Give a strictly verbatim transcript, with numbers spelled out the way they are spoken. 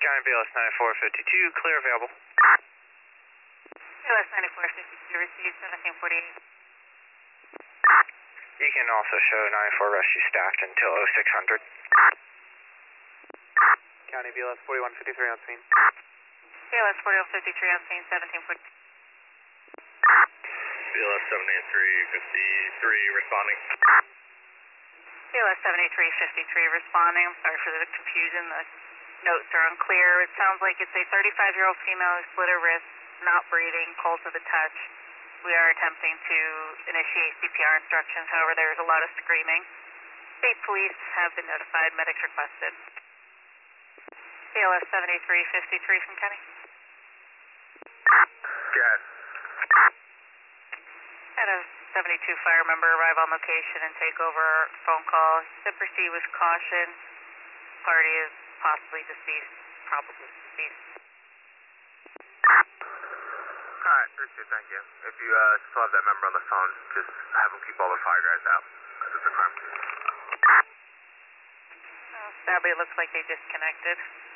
County B L S ninety-four fifty-two, clear available. B L S ninety-four fifty-two, received seventeen forty-eight. You can also show ninety-four rescue staffed until oh six hundred. County B L S forty-one fifty-three on scene. B L S forty-one fifty-three on scene, seventeen forty. B L S seventy-three fifty-three responding. B L S seventy-three fifty-three responding. I'm sorry for the confusion. The notes are unclear. It sounds like it's a thirty-five-year-old female who split her wrist, not breathing, cold to the touch. We are attempting to initiate C P R instructions. However, there is a lot of screaming. State police have been notified. Medics requested. B L S seventy-three fifty-three from Kenny. Yes. Had a seventy-two fire member arrive on location and take over phone call. Said proceed with caution. Party is possibly deceased, probably deceased. Alright, appreciate it, thank you. If you uh, still have that member on the phone, just have them keep all the fire guys out. Because it's a crime scene. Well, sadly, it looks like they disconnected.